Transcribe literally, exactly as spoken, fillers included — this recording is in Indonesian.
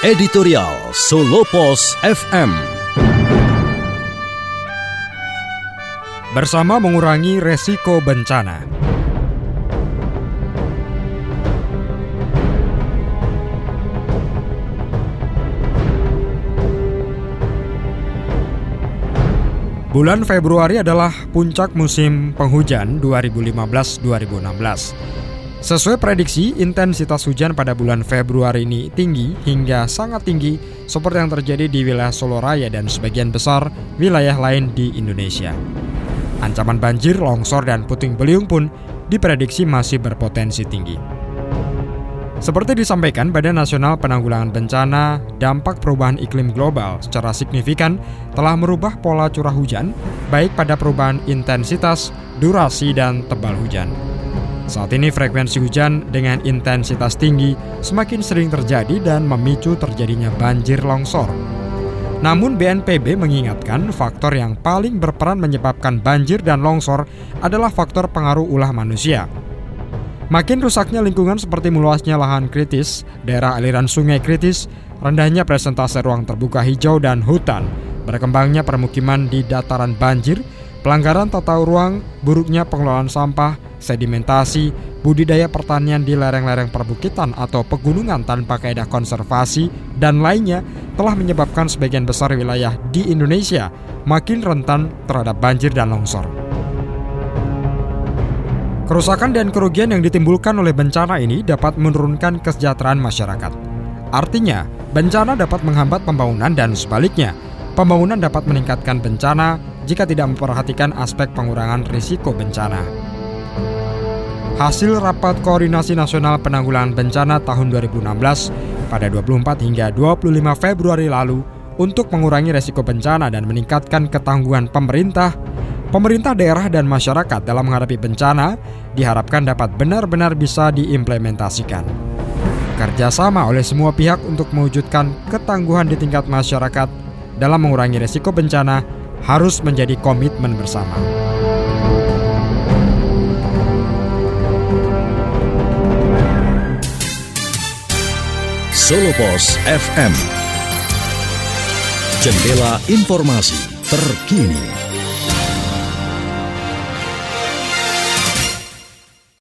Editorial Solo Pos F M. Bersama mengurangi resiko bencana. Bulan Februari adalah puncak musim penghujan dua ribu lima belas dua ribu enam belas. Sesuai prediksi, intensitas hujan pada bulan Februari ini tinggi hingga sangat tinggi seperti yang terjadi di wilayah Solo Raya dan sebagian besar wilayah lain di Indonesia. Ancaman banjir, longsor, dan puting beliung pun diprediksi masih berpotensi tinggi. Seperti disampaikan Badan Nasional Penanggulangan Bencana, dampak perubahan iklim global secara signifikan telah merubah pola curah hujan, baik pada perubahan intensitas, durasi, dan tebal hujan. Saat ini frekuensi hujan dengan intensitas tinggi semakin sering terjadi dan memicu terjadinya banjir longsor. Namun B N P B mengingatkan faktor yang paling berperan menyebabkan banjir dan longsor adalah faktor pengaruh ulah manusia. Makin rusaknya lingkungan seperti meluasnya lahan kritis, daerah aliran sungai kritis, rendahnya presentase ruang terbuka hijau dan hutan, berkembangnya permukiman di dataran banjir, pelanggaran tata ruang, buruknya pengelolaan sampah, sedimentasi, budidaya pertanian di lereng-lereng perbukitan atau pegunungan tanpa kaedah konservasi, dan lainnya telah menyebabkan sebagian besar wilayah di Indonesia makin rentan terhadap banjir dan longsor. Kerusakan dan kerugian yang ditimbulkan oleh bencana ini dapat menurunkan kesejahteraan masyarakat. Artinya, bencana dapat menghambat pembangunan dan sebaliknya, pembangunan dapat meningkatkan bencana jika tidak memperhatikan aspek pengurangan risiko bencana. Hasil Rapat Koordinasi Nasional Penanggulangan Bencana tahun dua ribu enam belas pada dua puluh empat hingga dua puluh lima Februari lalu untuk mengurangi risiko bencana dan meningkatkan ketangguhan pemerintah, pemerintah daerah dan masyarakat dalam menghadapi bencana diharapkan dapat benar-benar bisa diimplementasikan. Kerjasama oleh semua pihak untuk mewujudkan ketangguhan di tingkat masyarakat dalam mengurangi risiko bencana harus menjadi komitmen bersama. Solo Pos F M. Jendela informasi terkini.